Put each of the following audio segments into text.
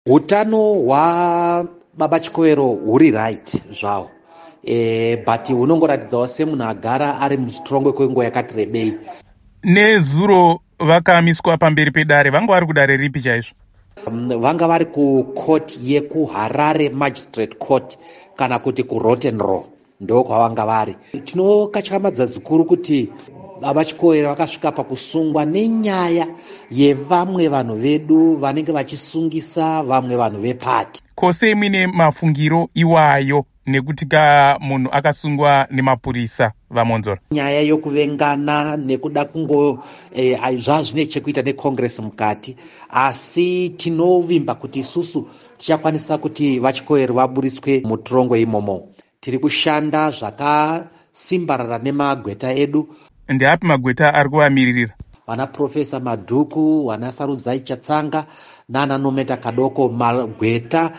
Utano hwababa Chikovero huri right zvawo, but hunongoratidzawo semunhu agara ari mustrongwe kwenguva yakati rebei. Nezuro vakamiswa pamberi pedare, vanga vari kudare ripi chaizvo? Vanga vari kucourt yekuHarare Magistrate Court kana kuti kuRotterdam, ndo kwavanga vari. Tinokatyamadza zvikuru kuti baba Chikovero vakasvika pakusungwa nenyaya yevamwe vanhu vedu vanenge vachisungisa vamwe vanhu vepati. Kose muine mafungiro iwayo nekuti munhu akasungwa nemapurisa vamonzora? Nyaya yokuvengana nekuda kungo zvazvine chekuita neCongress mukati, asi tinovimba kuti isusu tichakwanisa kuti vaChikovero vaburitswe mutrongwe imomo. Tiri kushanda zvakasimbarara nemagweta edu. Ndeapi magweta ari kuvamiririra? Vana Profesa Madhuku, vana Sarudzai Chatsanga nana Nometa Kadoko, magweta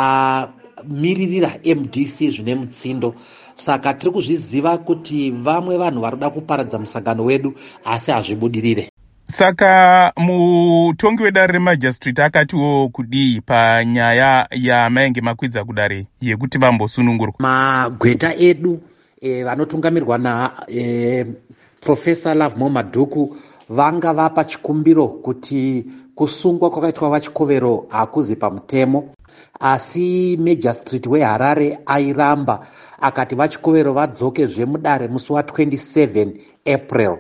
miririra MDC zvine mutsindo. Saka tiri kuzviziva kuti vamwe vanhu vari kuda kuparadza musangano wedu asi hazvibudirire. Saka mutongi wedare remajistrate akatiwo kudii panyaya yamainge makwidza kudare yekuti vambosunungurwa? Magweta edu vanotungamirwa na Profesa Lovemore Madhuku vanga vapa chikumbiro kuti kusungwa kwakaitwa vaChikovero hakuzi pamutemo, asi Magistrate weHarare airamba akati vaChikovero vadzoke zvemudare musi wa27 April.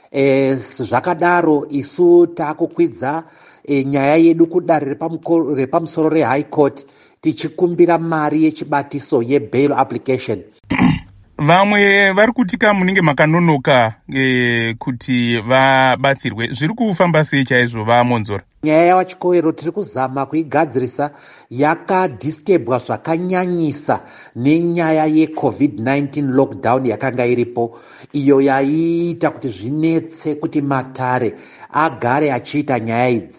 Zvakadaro isu takukwidza nyaya yedu kudare repamusoro reHigh Court tichikumbira mari yechibatiso yebail application. Vamwe vari kutika munenge makanonoka kuti vabatsirwe. Zviri kufamba sei chaizvo vamonzora? Nyaya yavaChikovero tiri kuzama kuigadzirisa yakadhisturbwa zvakanyanyisa nenyaya yeCovid-19 lockdown yakanga iripo, iyo yaiita kuti zvinetse kuti Matare agare achiita nyaya idzi.